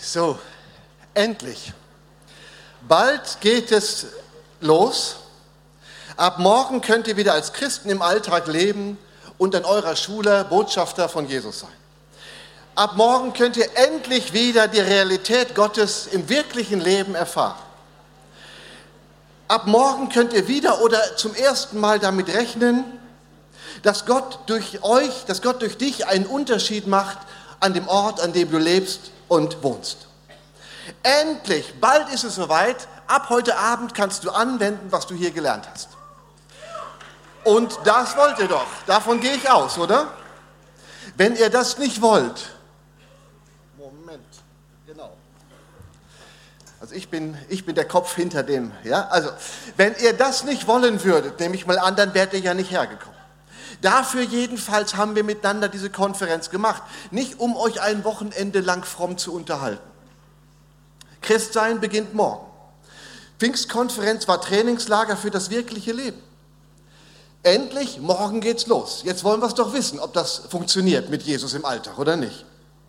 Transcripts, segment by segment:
So, endlich. Bald geht es los. Ab morgen könnt ihr wieder als Christen im Alltag leben und an eurer Schule Botschafter von Jesus sein. Ab morgen könnt ihr endlich wieder die Realität Gottes im wirklichen Leben erfahren. Ab morgen könnt ihr wieder oder zum ersten Mal damit rechnen, dass Gott durch dich einen Unterschied macht an dem Ort, an dem du lebst und wohnst. Endlich, bald ist es soweit. Ab heute Abend kannst du anwenden, was du hier gelernt hast. Und das wollt ihr doch. Davon gehe ich aus, oder? Wenn ihr das nicht wollt. Moment, genau. Also ich bin der Kopf hinter dem. Ja? Also, wenn ihr das nicht wollen würdet, nehme ich mal an, dann wärt ihr ja nicht hergekommen. Dafür jedenfalls haben wir miteinander diese Konferenz gemacht. Nicht um euch ein Wochenende lang fromm zu unterhalten. Christsein beginnt morgen. Pfingstkonferenz war Trainingslager für das wirkliche Leben. Endlich, morgen geht's los. Jetzt wollen wir es doch wissen, ob das funktioniert mit Jesus im Alltag oder nicht.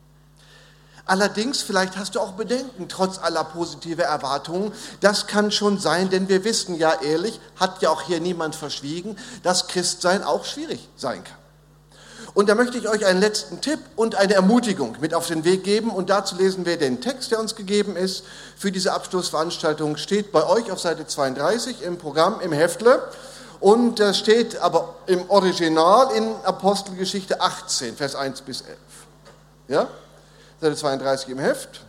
Allerdings, vielleicht hast du auch Bedenken, trotz aller positiver Erwartungen. Das kann schon sein, denn wir wissen ja ehrlich, hat ja auch hier niemand verschwiegen, dass Christsein auch schwierig sein kann. Und da möchte ich euch einen letzten Tipp und eine Ermutigung mit auf den Weg geben. Und dazu lesen wir den Text, der uns gegeben ist. Für diese Abschlussveranstaltung steht bei euch auf Seite 32 im Programm, im Heftle. Und das steht aber im Original in Apostelgeschichte 18, Vers 1 bis 11. Ja? Seite 32 im Heft.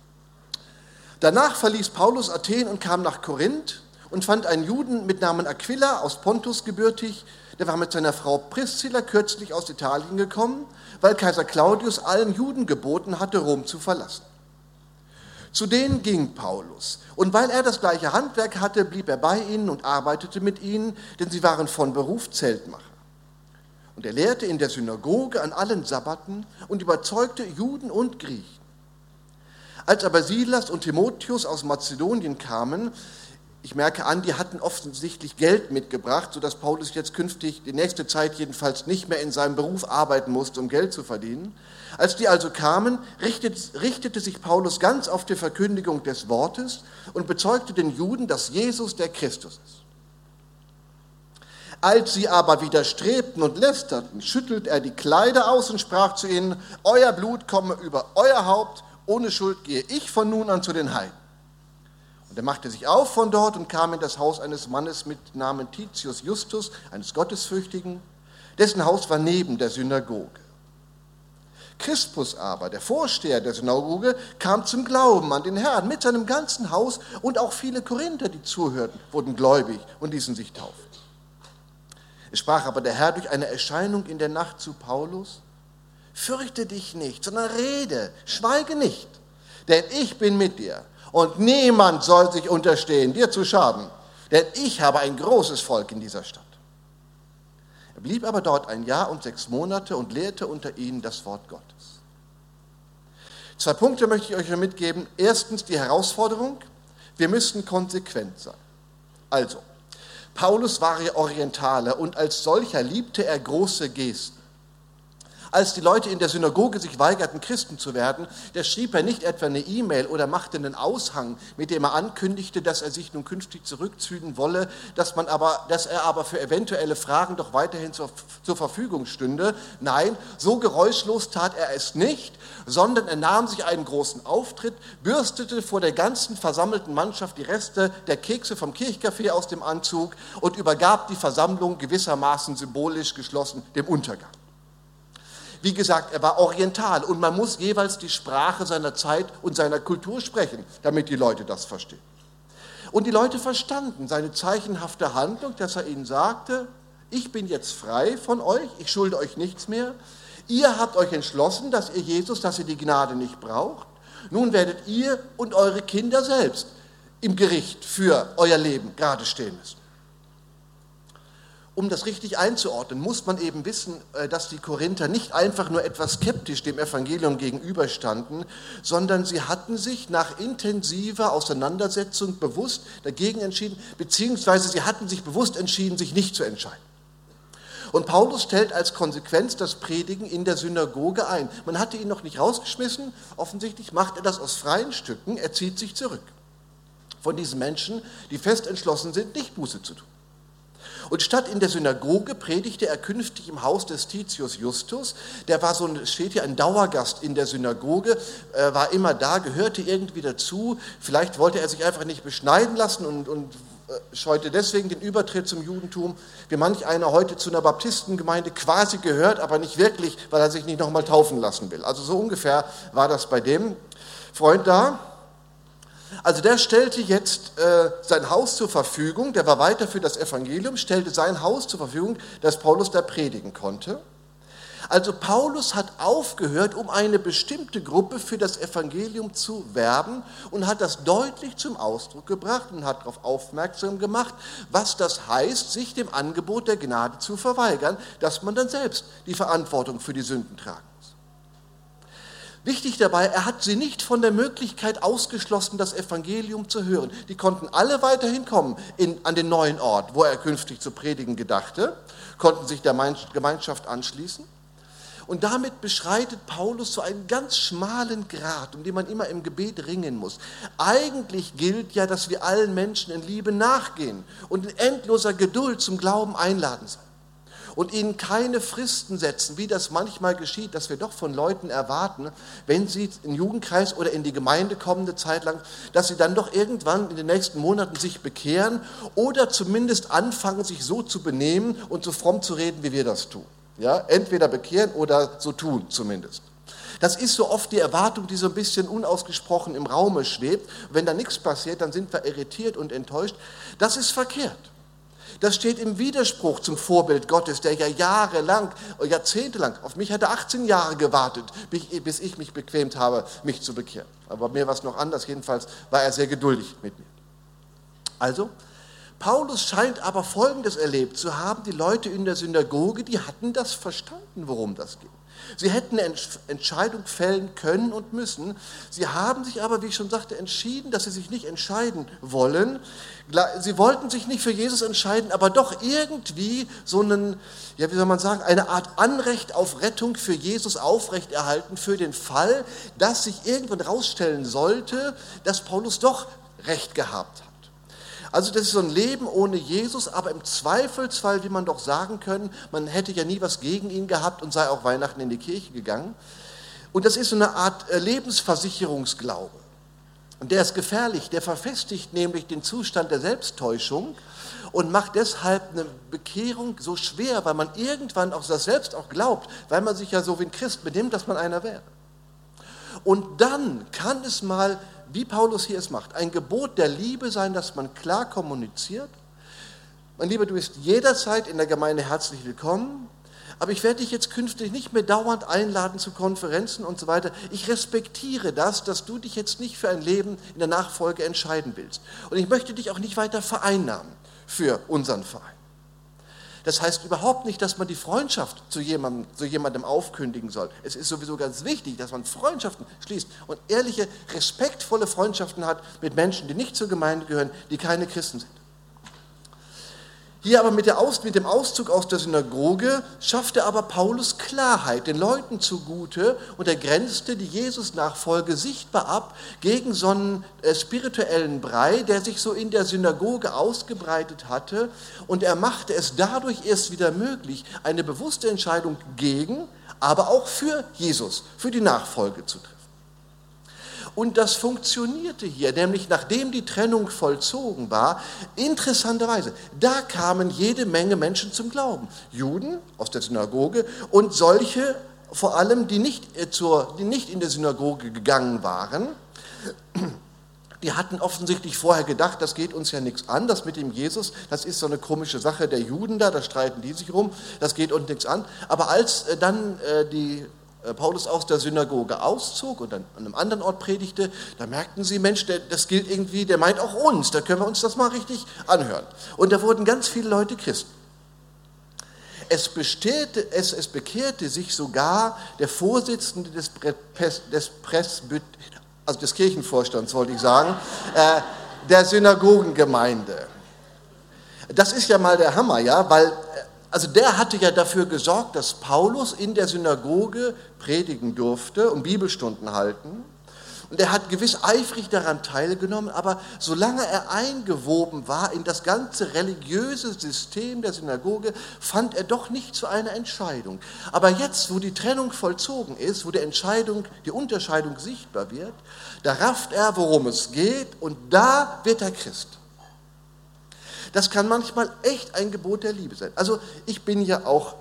Danach verließ Paulus Athen und kam nach Korinth und fand einen Juden mit Namen Aquila aus Pontus gebürtig. Der war mit seiner Frau Priscilla kürzlich aus Italien gekommen, weil Kaiser Claudius allen Juden geboten hatte, Rom zu verlassen. Zu denen ging Paulus. Und weil er das gleiche Handwerk hatte, blieb er bei ihnen und arbeitete mit ihnen, denn sie waren von Beruf Zeltmacher. Und er lehrte in der Synagoge an allen Sabbaten und überzeugte Juden und Griechen. Als aber Silas und Timotheus aus Mazedonien kamen, ich merke an, die hatten offensichtlich Geld mitgebracht, sodass Paulus jetzt künftig, die nächste Zeit jedenfalls, nicht mehr in seinem Beruf arbeiten musste, um Geld zu verdienen. Als die also kamen, richtete sich Paulus ganz auf die Verkündigung des Wortes und bezeugte den Juden, dass Jesus der Christus ist. Als sie aber widerstrebten und lästerten, schüttelt er die Kleider aus und sprach zu ihnen: Euer Blut komme über euer Haupt, ohne Schuld gehe ich von nun an zu den Heiden. Und er machte sich auf von dort und kam in das Haus eines Mannes mit Namen Titius Justus, eines Gottesfürchtigen, dessen Haus war neben der Synagoge. Crispus aber, der Vorsteher der Synagoge, kam zum Glauben an den Herrn mit seinem ganzen Haus, und auch viele Korinther, die zuhörten, wurden gläubig und ließen sich taufen. Es sprach aber der Herr durch eine Erscheinung in der Nacht zu Paulus: Fürchte dich nicht, sondern rede, schweige nicht, denn ich bin mit dir. Und niemand soll sich unterstehen, dir zu schaden, denn ich habe ein großes Volk in dieser Stadt. Er blieb aber dort 1 Jahr und 6 Monate und lehrte unter ihnen das Wort Gottes. 2 Punkte möchte ich euch mitgeben. Erstens die Herausforderung: Wir müssen konsequent sein. Also, Paulus war ja Orientale und als solcher liebte er große Gesten. Als die Leute in der Synagoge sich weigerten, Christen zu werden, da schrieb er nicht etwa eine E-Mail oder machte einen Aushang, mit dem er ankündigte, dass er sich nun künftig zurückziehen wolle, dass er aber für eventuelle Fragen doch weiterhin zur Verfügung stünde. Nein, so geräuschlos tat er es nicht, sondern er nahm sich einen großen Auftritt, bürstete vor der ganzen versammelten Mannschaft die Reste der Kekse vom Kirchkaffee aus dem Anzug und übergab die Versammlung gewissermaßen symbolisch geschlossen dem Untergang. Wie gesagt, er war oriental und man muss jeweils die Sprache seiner Zeit und seiner Kultur sprechen, damit die Leute das verstehen. Und die Leute verstanden seine zeichenhafte Handlung, dass er ihnen sagte: Ich bin jetzt frei von euch, ich schulde euch nichts mehr. Ihr habt euch entschlossen, dass ihr die Gnade nicht braucht. Nun werdet ihr und eure Kinder selbst im Gericht für euer Leben gerade stehen müssen. Um das richtig einzuordnen, muss man eben wissen, dass die Korinther nicht einfach nur etwas skeptisch dem Evangelium gegenüberstanden, sondern sie hatten sich nach intensiver Auseinandersetzung bewusst dagegen entschieden, beziehungsweise sie hatten sich bewusst entschieden, sich nicht zu entscheiden. Und Paulus stellt als Konsequenz das Predigen in der Synagoge ein. Man hatte ihn noch nicht rausgeschmissen, offensichtlich macht er das aus freien Stücken, er zieht sich zurück von diesen Menschen, die fest entschlossen sind, nicht Buße zu tun. Und statt in der Synagoge predigte er künftig im Haus des Titius Justus. Der war steht hier ein Dauergast in der Synagoge, war immer da, gehörte irgendwie dazu. Vielleicht wollte er sich einfach nicht beschneiden lassen und scheute deswegen den Übertritt zum Judentum, wie manch einer heute zu einer Baptistengemeinde quasi gehört, aber nicht wirklich, weil er sich nicht nochmal taufen lassen will. Also so ungefähr war das bei dem Freund da. Also der stellte jetzt sein Haus zur Verfügung, der war weiter für das Evangelium, stellte sein Haus zur Verfügung, dass Paulus da predigen konnte. Also Paulus hat aufgehört, um eine bestimmte Gruppe für das Evangelium zu werben und hat das deutlich zum Ausdruck gebracht und hat darauf aufmerksam gemacht, was das heißt, sich dem Angebot der Gnade zu verweigern, dass man dann selbst die Verantwortung für die Sünden tragen muss. Wichtig dabei, er hat sie nicht von der Möglichkeit ausgeschlossen, das Evangelium zu hören. Die konnten alle weiterhin kommen an den neuen Ort, wo er künftig zu predigen gedachte, konnten sich der Gemeinschaft anschließen. Und damit beschreitet Paulus so einen ganz schmalen Grat, um den man immer im Gebet ringen muss. Eigentlich gilt ja, dass wir allen Menschen in Liebe nachgehen und in endloser Geduld zum Glauben einladen sollen. Und ihnen keine Fristen setzen, wie das manchmal geschieht, dass wir doch von Leuten erwarten, wenn sie in den Jugendkreis oder in die Gemeinde kommen eine Zeit lang, dass sie dann doch irgendwann in den nächsten Monaten sich bekehren oder zumindest anfangen, sich so zu benehmen und so fromm zu reden, wie wir das tun. Ja, entweder bekehren oder so tun zumindest. Das ist so oft die Erwartung, die so ein bisschen unausgesprochen im Raume schwebt. Wenn da nichts passiert, dann sind wir irritiert und enttäuscht. Das ist verkehrt. Das steht im Widerspruch zum Vorbild Gottes, der ja jahrelang, jahrzehntelang, auf mich hat er 18 Jahre gewartet, bis ich mich bequemt habe, mich zu bekehren. Aber mir war es noch anders, jedenfalls war er sehr geduldig mit mir. Also, Paulus scheint aber Folgendes erlebt zu haben, die Leute in der Synagoge, die hatten das verstanden, worum das ging. Sie hätten eine Entscheidung fällen können und müssen. Sie haben sich aber, wie ich schon sagte, entschieden, dass sie sich nicht entscheiden wollen. Sie wollten sich nicht für Jesus entscheiden, aber doch irgendwie so einen, ja, wie soll man sagen, eine Art Anrecht auf Rettung für Jesus aufrechterhalten, für den Fall, dass sich irgendwann rausstellen sollte, dass Paulus doch Recht gehabt hat. Also das ist so ein Leben ohne Jesus, aber im Zweifelsfall, wie man doch sagen können, man hätte ja nie was gegen ihn gehabt und sei auch Weihnachten in die Kirche gegangen. Und das ist so eine Art Lebensversicherungsglaube. Und der ist gefährlich, der verfestigt nämlich den Zustand der Selbsttäuschung und macht deshalb eine Bekehrung so schwer, weil man irgendwann auch das selbst auch glaubt, weil man sich ja so wie ein Christ benimmt, dass man einer wäre. Und dann kann es mal, wie Paulus hier es macht, ein Gebot der Liebe sein, dass man klar kommuniziert. Mein Lieber, du bist jederzeit in der Gemeinde herzlich willkommen, aber ich werde dich jetzt künftig nicht mehr dauernd einladen zu Konferenzen und so weiter. Ich respektiere das, dass du dich jetzt nicht für ein Leben in der Nachfolge entscheiden willst. Und ich möchte dich auch nicht weiter vereinnahmen für unseren Verein. Das heißt überhaupt nicht, dass man die Freundschaft zu jemandem aufkündigen soll. Es ist sowieso ganz wichtig, dass man Freundschaften schließt und ehrliche, respektvolle Freundschaften hat mit Menschen, die nicht zur Gemeinde gehören, die keine Christen sind. Hier aber mit dem Auszug aus der Synagoge schaffte aber Paulus Klarheit den Leuten zugute und er grenzte die Jesus-Nachfolge sichtbar ab gegen so einen spirituellen Brei, der sich so in der Synagoge ausgebreitet hatte, und er machte es dadurch erst wieder möglich, eine bewusste Entscheidung gegen, aber auch für Jesus, für die Nachfolge zu treffen. Und das funktionierte hier, nämlich nachdem die Trennung vollzogen war, interessanterweise, da kamen jede Menge Menschen zum Glauben. Juden aus der Synagoge und solche vor allem, die nicht in der Synagoge gegangen waren. Die hatten offensichtlich vorher gedacht, das geht uns ja nichts an, das mit dem Jesus, das ist so eine komische Sache der Juden da streiten die sich rum, das geht uns nichts an. Aber als dann Paulus aus der Synagoge auszog und dann an einem anderen Ort predigte, da merkten sie, Mensch, das gilt irgendwie, der meint auch uns, da können wir uns das mal richtig anhören. Und da wurden ganz viele Leute Christen. Es bekehrte sich sogar der Vorsitzende des Kirchenvorstands, wollte ich sagen, der Synagogengemeinde. Das ist ja mal der Hammer, ja, weil Also der hatte ja dafür gesorgt, dass Paulus in der Synagoge predigen durfte und Bibelstunden halten. Und er hat gewiss eifrig daran teilgenommen, aber solange er eingewoben war in das ganze religiöse System der Synagoge, fand er doch nicht zu einer Entscheidung. Aber jetzt, wo die Trennung vollzogen ist, wo die Unterscheidung sichtbar wird, da rafft er, worum es geht, und da wird er Christ. Das kann manchmal echt ein Gebot der Liebe sein. Also ich bin ja auch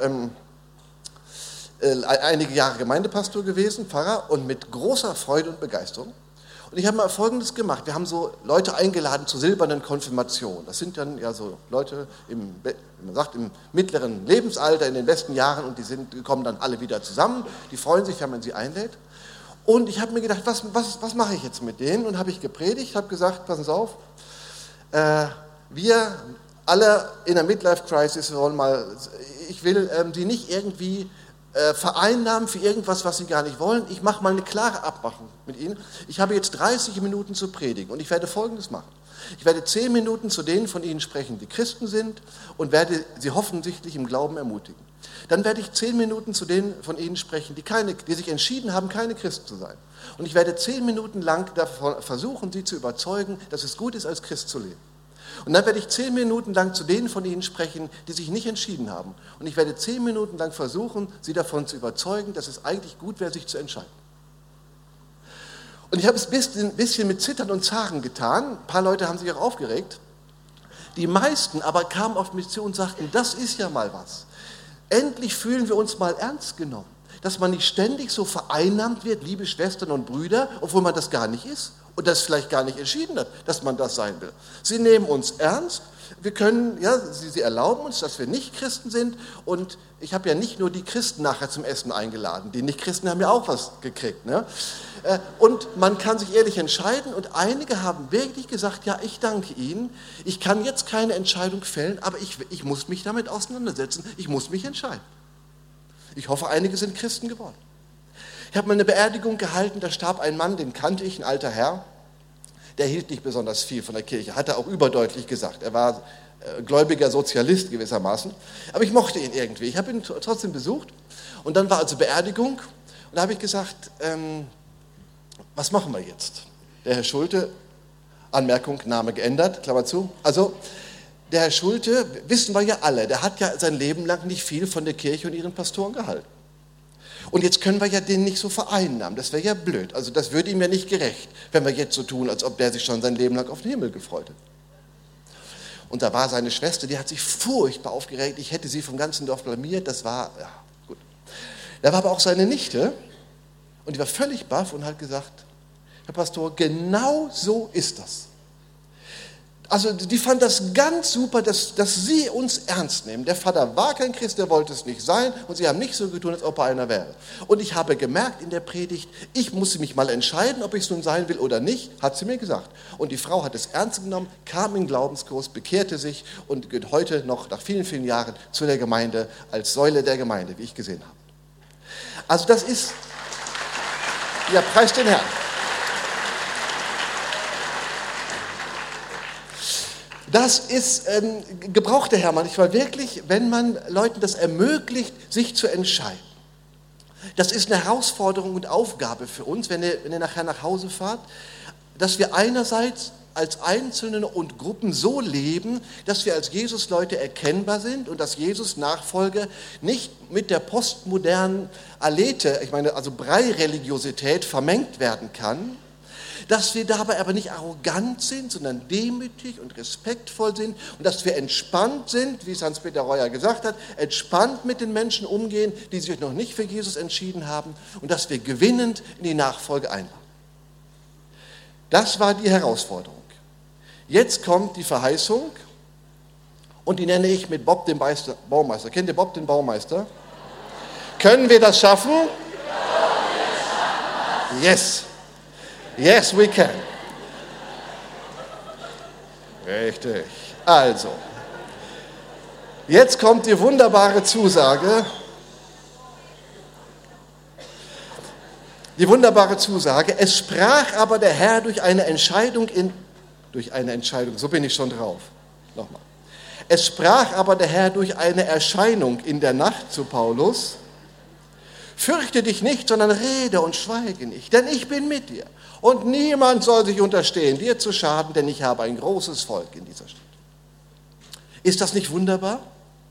einige Jahre Gemeindepastor gewesen, Pfarrer, und mit großer Freude und Begeisterung. Und ich habe mal Folgendes gemacht. Wir haben so Leute eingeladen zur silbernen Konfirmation. Das sind dann ja so Leute im mittleren Lebensalter, in den besten Jahren, und die kommen dann alle wieder zusammen. Die freuen sich, wenn man sie einlädt. Und ich habe mir gedacht, was mache ich jetzt mit denen? Und habe ich gepredigt, habe gesagt, passen Sie auf, wir alle in der Midlife-Crisis wollen mal, ich will die nicht irgendwie vereinnahmen für irgendwas, was sie gar nicht wollen. Ich mache mal eine klare Abmachung mit ihnen. Ich habe jetzt 30 Minuten zu predigen und ich werde Folgendes machen. Ich werde 10 Minuten zu denen von ihnen sprechen, die Christen sind, und werde sie offensichtlich im Glauben ermutigen. Dann werde ich 10 Minuten zu denen von ihnen sprechen, die sich entschieden haben, keine Christen zu sein. Und ich werde 10 Minuten lang davon versuchen, sie zu überzeugen, dass es gut ist, als Christ zu leben. Und dann werde ich 10 Minuten lang zu denen von ihnen sprechen, die sich nicht entschieden haben. Und ich werde 10 Minuten lang versuchen, sie davon zu überzeugen, dass es eigentlich gut wäre, sich zu entscheiden. Und ich habe es ein bisschen mit Zittern und Zagen getan. Ein paar Leute haben sich auch aufgeregt. Die meisten aber kamen auf mich zu und sagten, das ist ja mal was. Endlich fühlen wir uns mal ernst genommen. Dass man nicht ständig so vereinnahmt wird, liebe Schwestern und Brüder, obwohl man das gar nicht ist. Und das vielleicht gar nicht entschieden hat, dass man das sein will. Sie nehmen uns ernst, wir können, ja, sie erlauben uns, dass wir nicht Christen sind, und ich habe ja nicht nur die Christen nachher zum Essen eingeladen, die Nicht-Christen haben ja auch was gekriegt. Ne? Und man kann sich ehrlich entscheiden, und einige haben wirklich gesagt, ja, ich danke Ihnen, ich kann jetzt keine Entscheidung fällen, aber ich muss mich damit auseinandersetzen, ich muss mich entscheiden. Ich hoffe, einige sind Christen geworden. Ich habe mal eine Beerdigung gehalten, da starb ein Mann, den kannte ich, ein alter Herr, der hielt nicht besonders viel von der Kirche, hat er auch überdeutlich gesagt. Er war gläubiger Sozialist gewissermaßen, aber ich mochte ihn irgendwie. Ich habe ihn trotzdem besucht, und dann war also Beerdigung, und da habe ich gesagt, was machen wir jetzt? Der Herr Schulte, Anmerkung, Name geändert, Klammer zu, also der Herr Schulte, wissen wir ja alle, der hat ja sein Leben lang nicht viel von der Kirche und ihren Pastoren gehalten. Und jetzt können wir ja den nicht so vereinnahmen, das wäre ja blöd. Also das würde ihm ja nicht gerecht, wenn wir jetzt so tun, als ob der sich schon sein Leben lang auf den Himmel gefreut hat. Und da war seine Schwester, die hat sich furchtbar aufgeregt, ich hätte sie vom ganzen Dorf blamiert, das war, ja, gut. Da war aber auch seine Nichte, und die war völlig baff und hat gesagt, Herr Pastor, genau so ist das. Also die fand das ganz super, dass Sie uns ernst nehmen. Der Vater war kein Christ, der wollte es nicht sein, und Sie haben nicht so getan, als ob er einer wäre. Und ich habe gemerkt in der Predigt, ich musste mich mal entscheiden, ob ich es nun sein will oder nicht, hat sie mir gesagt. Und die Frau hat es ernst genommen, kam in den Glaubenskurs, bekehrte sich und geht heute noch nach vielen, vielen Jahren zu der Gemeinde als Säule der Gemeinde, wie ich gesehen habe. Also das ist, ja, preist den Herrn. Das ist, gebraucht der Herr manchmal wirklich, wenn man Leuten das ermöglicht, sich zu entscheiden. Das ist eine Herausforderung und Aufgabe für uns, wenn ihr nachher nach Hause fahrt, dass wir einerseits als Einzelne und Gruppen so leben, dass wir als Jesus-Leute erkennbar sind und dass Jesus-Nachfolge nicht mit der postmodernen Alete, ich meine also Brei-Religiosität vermengt werden kann, dass wir dabei aber nicht arrogant sind, sondern demütig und respektvoll sind, und dass wir entspannt sind, wie es Hans-Peter Reuer gesagt hat, entspannt mit den Menschen umgehen, die sich noch nicht für Jesus entschieden haben, und dass wir gewinnend in die Nachfolge einladen. Das war die Herausforderung. Jetzt kommt die Verheißung, und die nenne ich mit Bob den Baumeister. Kennt ihr Bob den Baumeister? Können wir das schaffen? Yes. Yes, we can. Richtig. Also, jetzt kommt die wunderbare Zusage. Die wunderbare Zusage. Es sprach aber der Herr durch eine Entscheidung, so bin ich schon drauf. Nochmal. Es sprach aber der Herr durch eine Erscheinung in der Nacht zu Paulus: Fürchte dich nicht, sondern rede und schweige nicht, denn ich bin mit dir. Und niemand soll sich unterstehen, dir zu schaden, denn ich habe ein großes Volk in dieser Stadt. Ist das nicht wunderbar?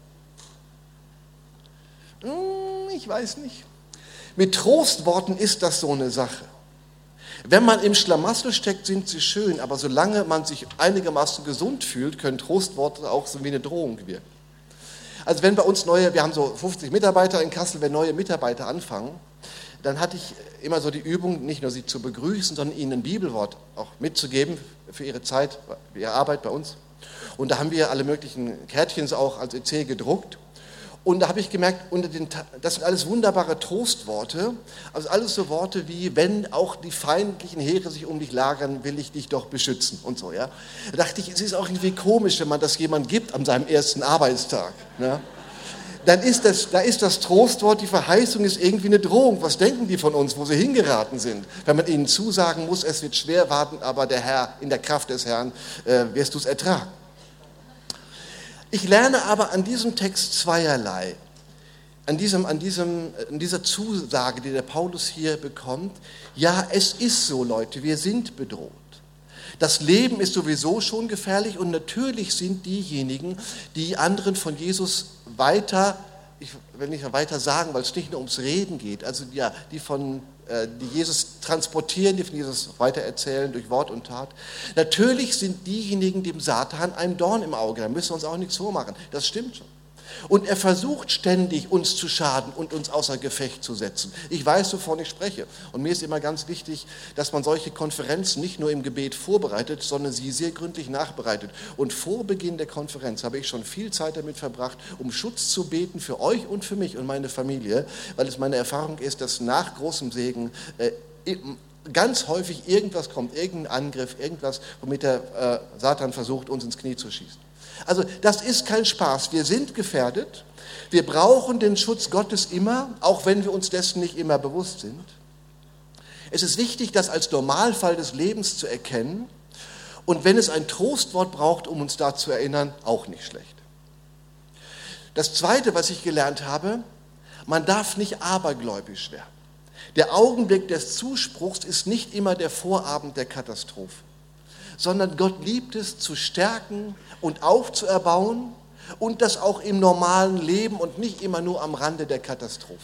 Ich weiß nicht. Mit Trostworten ist das so eine Sache. Wenn man im Schlamassel steckt, sind sie schön, aber solange man sich einigermaßen gesund fühlt, können Trostworte auch so wie eine Drohung wirken. Also wenn bei uns wir haben so 50 Mitarbeiter in Kassel, wenn neue Mitarbeiter anfangen, dann hatte ich immer so die Übung, nicht nur sie zu begrüßen, sondern ihnen ein Bibelwort auch mitzugeben für ihre Zeit, für ihre Arbeit bei uns. Und da haben wir alle möglichen Kärtchen auch als EC gedruckt. Und da habe ich gemerkt, das sind alles wunderbare Trostworte, also alles so Worte wie: Wenn auch die feindlichen Heere sich um dich lagern, will ich dich doch beschützen und so. Ja. Da dachte ich, es ist auch irgendwie komisch, wenn man das jemand gibt an seinem ersten Arbeitstag. Ne? Da ist das Trostwort, die Verheißung ist irgendwie eine Drohung. Was denken die von uns, wo sie hingeraten sind? Wenn man ihnen zusagen muss, es wird schwer warten, aber der Herr, in der Kraft des Herrn, wirst du es ertragen. Ich lerne aber an diesem Text zweierlei. An dieser Zusage, die der Paulus hier bekommt: Ja, es ist so, Leute, wir sind bedroht. Das Leben ist sowieso schon gefährlich und natürlich sind diejenigen, die anderen von Jesus ich will nicht weiter sagen, weil es nicht nur ums Reden geht, also ja, die Jesus transportieren, die von Jesus weitererzählen durch Wort und Tat. Natürlich sind diejenigen dem Satan ein Dorn im Auge, da müssen wir uns auch nichts vormachen, das stimmt schon. Und er versucht ständig, uns zu schaden und uns außer Gefecht zu setzen. Ich weiß, wovon ich spreche. Und mir ist immer ganz wichtig, dass man solche Konferenzen nicht nur im Gebet vorbereitet, sondern sie sehr gründlich nachbereitet. Und vor Beginn der Konferenz habe ich schon viel Zeit damit verbracht, um Schutz zu beten für euch und für mich und meine Familie, weil es meine Erfahrung ist, dass nach großem Segen ganz häufig irgendwas kommt, irgendein Angriff, irgendwas, womit der Satan versucht, uns ins Knie zu schießen. Also das ist kein Spaß. Wir sind gefährdet. Wir brauchen den Schutz Gottes immer, auch wenn wir uns dessen nicht immer bewusst sind. Es ist wichtig, das als Normalfall des Lebens zu erkennen. Und wenn es ein Trostwort braucht, um uns da zu erinnern, auch nicht schlecht. Das Zweite, was ich gelernt habe: Man darf nicht abergläubisch werden. Der Augenblick des Zuspruchs ist nicht immer der Vorabend der Katastrophe, sondern Gott liebt es, zu stärken und aufzuerbauen, und das auch im normalen Leben und nicht immer nur am Rande der Katastrophe.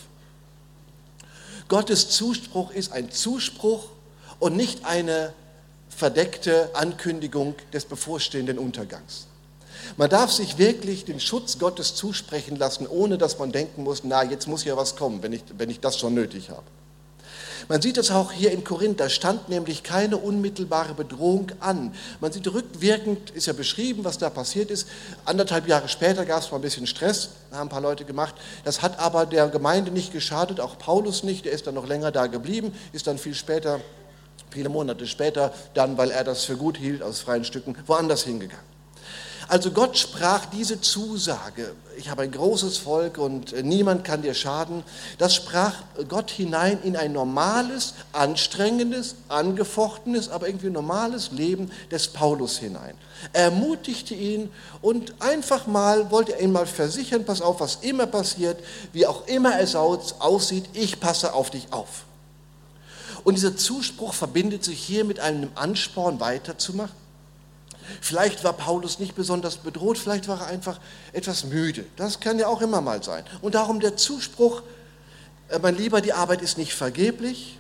Gottes Zuspruch ist ein Zuspruch und nicht eine verdeckte Ankündigung des bevorstehenden Untergangs. Man darf sich wirklich den Schutz Gottes zusprechen lassen, ohne dass man denken muss, jetzt muss ja was kommen, wenn ich das schon nötig habe. Man sieht es auch hier in Korinth, da stand nämlich keine unmittelbare Bedrohung an. Man sieht rückwirkend, ist ja beschrieben, was da passiert ist. 1,5 Jahre später gab es mal ein bisschen Stress, haben ein paar Leute gemacht. Das hat aber der Gemeinde nicht geschadet, auch Paulus nicht. Der ist dann noch länger da geblieben, ist dann viele Monate später, dann, weil er das für gut hielt, aus freien Stücken, woanders hingegangen. Also Gott sprach diese Zusage: Ich habe ein großes Volk und niemand kann dir schaden. Das sprach Gott hinein in ein normales, anstrengendes, angefochtenes, aber irgendwie normales Leben des Paulus hinein. Er ermutigte ihn und wollte er ihn mal versichern: Pass auf, was immer passiert, wie auch immer es aussieht, ich passe auf dich auf. Und dieser Zuspruch verbindet sich hier mit einem Ansporn, weiterzumachen. Vielleicht war Paulus nicht besonders bedroht, vielleicht war er einfach etwas müde. Das kann ja auch immer mal sein. Und darum der Zuspruch: Mein Lieber, die Arbeit ist nicht vergeblich.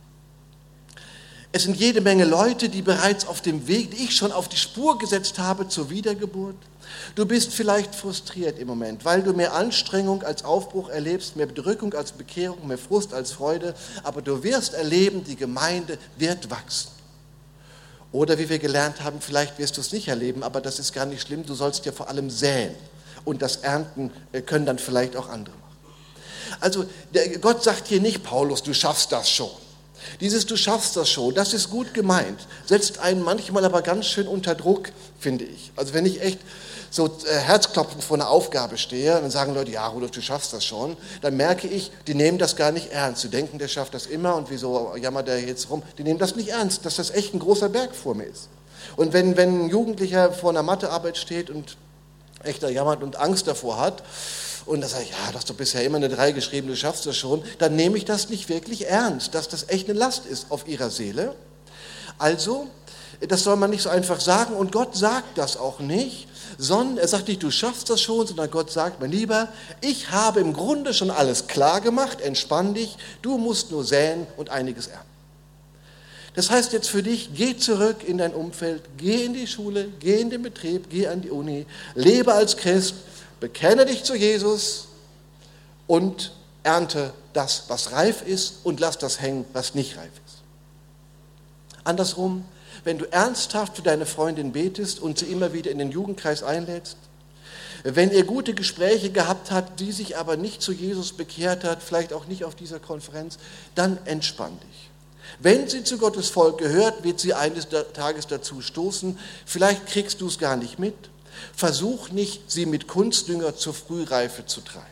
Es sind jede Menge Leute, die bereits auf dem Weg, die ich schon auf die Spur gesetzt habe zur Wiedergeburt. Du bist vielleicht frustriert im Moment, weil du mehr Anstrengung als Aufbruch erlebst, mehr Bedrückung als Bekehrung, mehr Frust als Freude. Aber du wirst erleben, die Gemeinde wird wachsen. Oder wie wir gelernt haben, vielleicht wirst du es nicht erleben, aber das ist gar nicht schlimm, du sollst ja vor allem säen. Und das Ernten können dann vielleicht auch andere machen. Also Gott sagt hier nicht: Paulus, du schaffst das schon. Dieses "Du schaffst das schon", das ist gut gemeint, setzt einen manchmal aber ganz schön unter Druck, finde ich. Also wenn ich echt so herzklopfend vor einer Aufgabe stehe, dann sagen Leute: Ja, Rudolf, du schaffst das schon. Dann merke ich, die nehmen das gar nicht ernst. Sie denken, der schafft das immer und wieso jammert der jetzt rum? Die nehmen das nicht ernst, dass das echt ein großer Berg vor mir ist. Und wenn ein Jugendlicher vor einer Mathearbeit steht und echter jammert und Angst davor hat und da sage ich, ja, du hast doch bisher immer eine 3 geschrieben, du schaffst das schon, dann nehme ich das nicht wirklich ernst, dass das echt eine Last ist auf ihrer Seele. Also, das soll man nicht so einfach sagen und Gott sagt das auch nicht, sondern er sagt nicht, du schaffst das schon, sondern Gott sagt, mein Lieber, ich habe im Grunde schon alles klar gemacht, entspann dich, du musst nur säen und einiges ernten. Das heißt jetzt für dich, geh zurück in dein Umfeld, geh in die Schule, geh in den Betrieb, geh an die Uni, lebe als Christ, bekenne dich zu Jesus und ernte das, was reif ist und lass das hängen, was nicht reif ist. Andersrum, wenn du ernsthaft für deine Freundin betest und sie immer wieder in den Jugendkreis einlädst, wenn ihr gute Gespräche gehabt habt, die sich aber nicht zu Jesus bekehrt hat, vielleicht auch nicht auf dieser Konferenz, dann entspann dich. Wenn sie zu Gottes Volk gehört, wird sie eines Tages dazu stoßen, vielleicht kriegst du es gar nicht mit. Versuch nicht, sie mit Kunstdünger zur Frühreife zu treiben.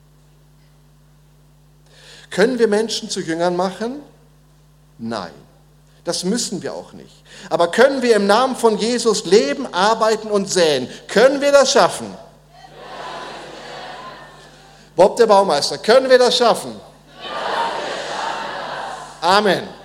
Können wir Menschen zu Jüngern machen? Nein. Das müssen wir auch nicht. Aber können wir im Namen von Jesus leben, arbeiten und säen? Können wir das schaffen? Bob der Baumeister, können wir das schaffen? Amen.